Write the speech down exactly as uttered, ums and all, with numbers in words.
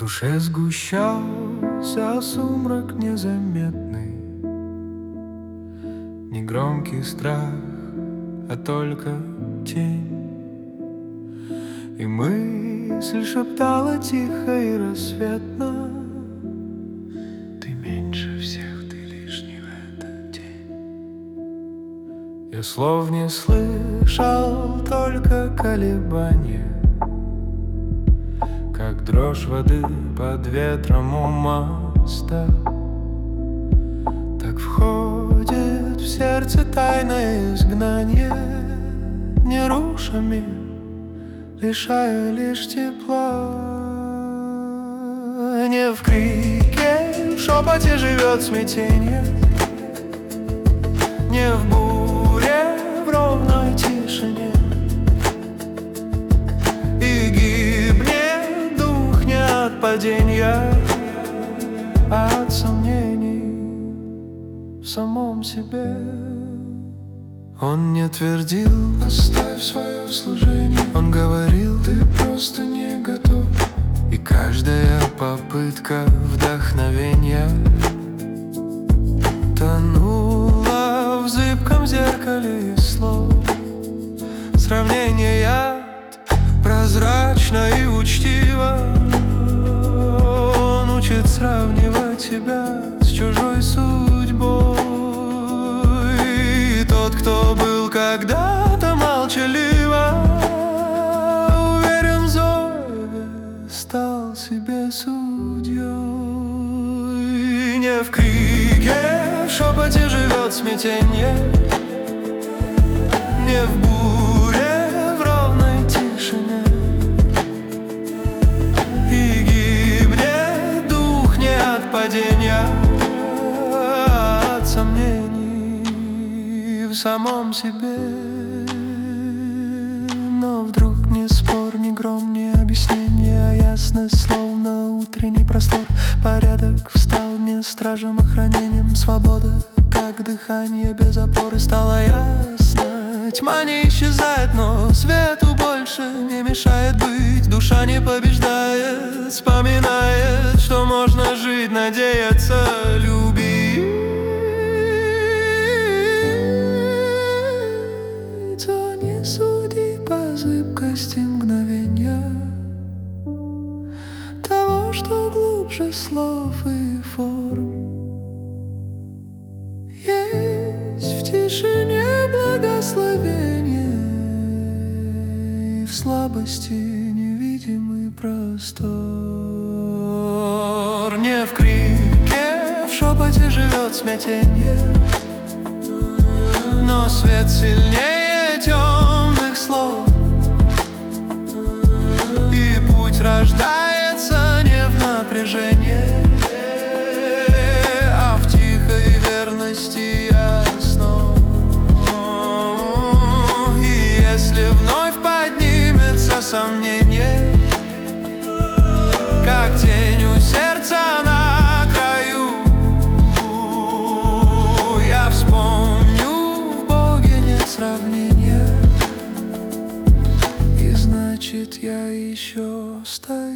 душе сгущался сумрак незаметный, не громкий страх, а только тень. И мысль шептала тихо и рассветно: ты меньше всех, ты лишний в этот день. Я слов не слышал, только колебания, как дрожь воды под ветром у моста. Так входит в сердце тайное изгнание, не руша мир, лишая лишь тепла. Не в крике, в шепоте живет смятенье, не в буре, в ровной тишине. И гибнет дух не от падения, а от сомнений в самом себе. Он не твердил: оставь свое служение. Он говорил: ты просто не готов. И каждая попытка вдохновения тонула в зыбком зеркале из слов. Сравнение яд, прозрачно и учтиво. Он учит сравнивать себя с чужой судьбой. Тот, кто был когда-то молчаливо уверен в зове, стал себе судьей. Не в крике, в шепоте живет смятенье, не в буре, в ровной тишине. И гибнет дух не от падения, а от сомнений в самом себе. Но вдруг ни спор, ни гром, ни объяснение, а ясность, словно утренний простор. Порядок встал не стражем, охранением. Свобода, как дыхание без опоры, стало ясно. Тьма не исчезает, но свету больше не мешает быть. Душа не побеждает, вспоминает, что можно жить, надеяться, любить. То не суди по зыбкости мгновенья того, что глубже слов и форм. Есть в тишине благословение и в слабости невидимый простор. Не в крике, в шепоте живет смятенье, но свет сильнее темных слов. И путь рождается не в напряжении, а в тихой верности ясно. И если вновь поднимется сомнение, как тень у сердца на краю, я вспомню: в Боге нет сравнения, и значит я еще стою.